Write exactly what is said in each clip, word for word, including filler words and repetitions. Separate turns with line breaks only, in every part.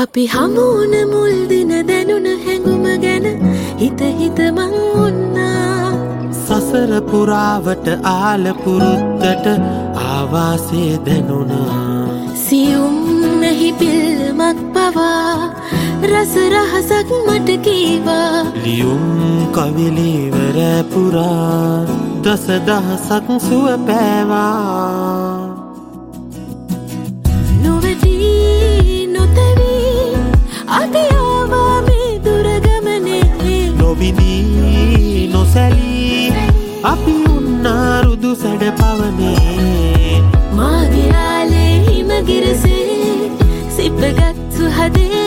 අපි හමුුණ මුල් දින දැනුන හැඟුම ගැන හිත හිත මං උන්නා
සසර පුරාවට ආල පුරුද්දට ආවාසේ දැනුණා
සියුම් මෙහි පිල්මක් පවා රස රහසක් මට කීවා
ලියුම් කවිලිවර පුරා දස දහසක් සුව පෑවා
නොවැටි නොතැවි අපි ආවා මේ දුරගමනේ
නොවිදී නොසැලී අපි උන්නා රුදු සැඩ පවනේ
මාගේ ආලේ හිමගිරසේ සිප්පගත්තු හදේ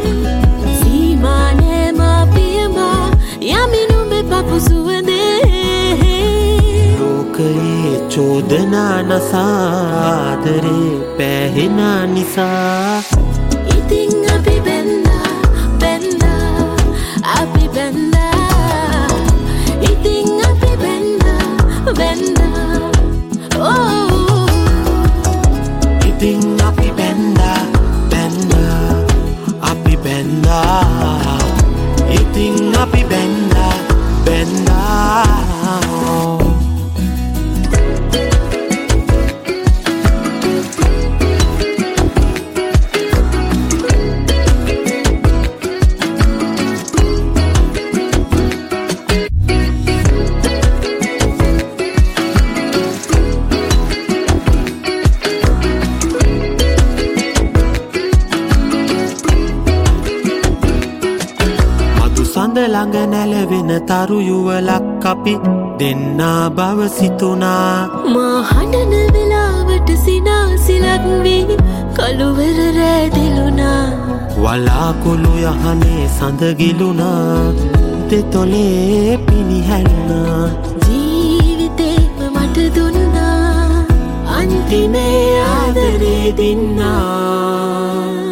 සීමානේ මා පියමා යමිනුඹ පපු සුවඳේ
ලෝකයේ චෝදනා නසාදරේ පැහෙන නිසා
ඉතින් අපි බැන්දා බැන්දා අපි බැන්දා ඉතින් අපි බැන්දා බැන්දා ඕ
ඉතින් අපි බැන්දා බැන්දා අපි බැන්දා ඉතින් අපි බැන්දා බැන්දා සඳ ළඟ නැලවෙන තරු යුවලක් අපි දෙන්නා බව සිතුනා
මා හඬන වෙලාවට සිනාසිලක් වී කළුවර රැදිලුනා
වලාකුළු යහනේ සඳගිලුනා දෙතොලේ පිනිහැල්නා
ජීවිතේම මට දුන්නා අන්තිමේ ආදරේ දින්නා